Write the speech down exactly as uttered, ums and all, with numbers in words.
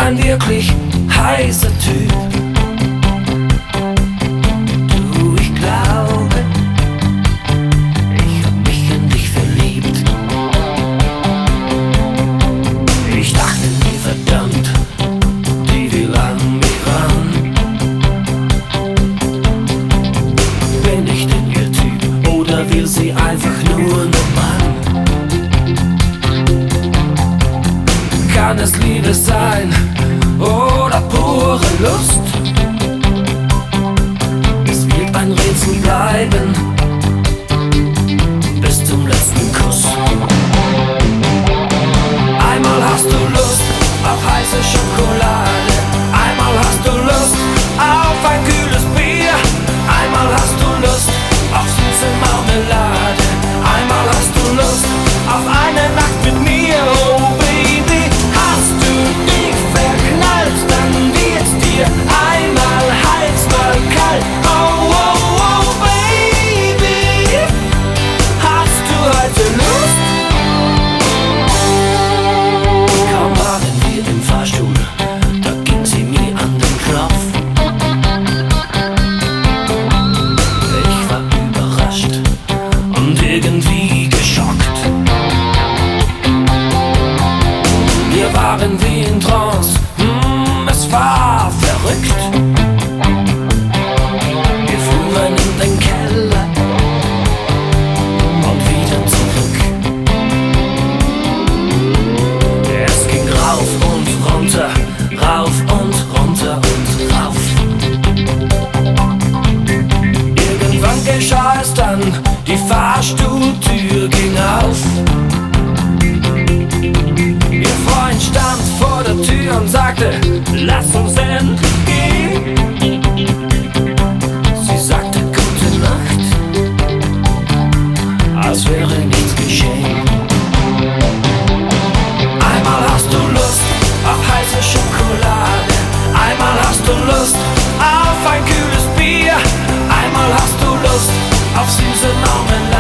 ein wirklich heißer Typ. Du, ich glaube, ich hab mich in dich verliebt. Ich dachte mir, verdammt, die will an mich ran. Bin ich denn ihr Typ oder will sie einfach nur ne Mann? Kann es Liebe sein oder pure Lust? Es wird ein Rätsel bleiben bis zum letzten Kuss. Einmal hast du Lust auf heiße Schokolade, einmal hast du Lust auf ein kühles Bier, einmal hast du Lust auf süße Marmelade, einmal hast du Lust auf eine Nacht mit mir. Oh Baby, hast du dich verknallt, dann wird's dir einmal heiß, mal kalt. Oh, oh, oh, Baby, hast du heute Lust? Kaum waren wir im Fahrstuhl, da ging sie mir an den Knopf. Ich war überrascht und irgendwie geschockt. Wir waren wie in Trance, mm, es war verrückt. Wir fuhren in den Keller und wieder zurück. Es ging rauf und runter, rauf und runter und rauf. Irgendwann geschah es dann, die Fahrstuhltür ging auf. Ihr Freund stand vor der Tür und sagte, lass uns entgehen. Sie sagte gute Nacht, als wäre nichts geschehen. Einmal hast du Lust auf heiße Schokolade, einmal hast du Lust auf ein kühles Bier, einmal hast du Lust auf süße Marmelade.